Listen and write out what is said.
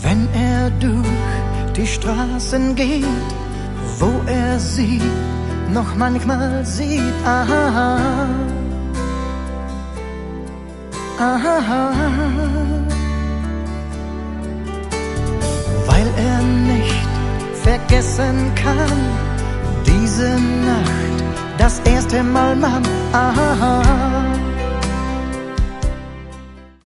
Wenn er durch die Straßen geht, wo er sie noch manchmal sieht, aha, aha, weil er nicht vergessen kann, diese Nacht, das erste Mal, Mann, aha.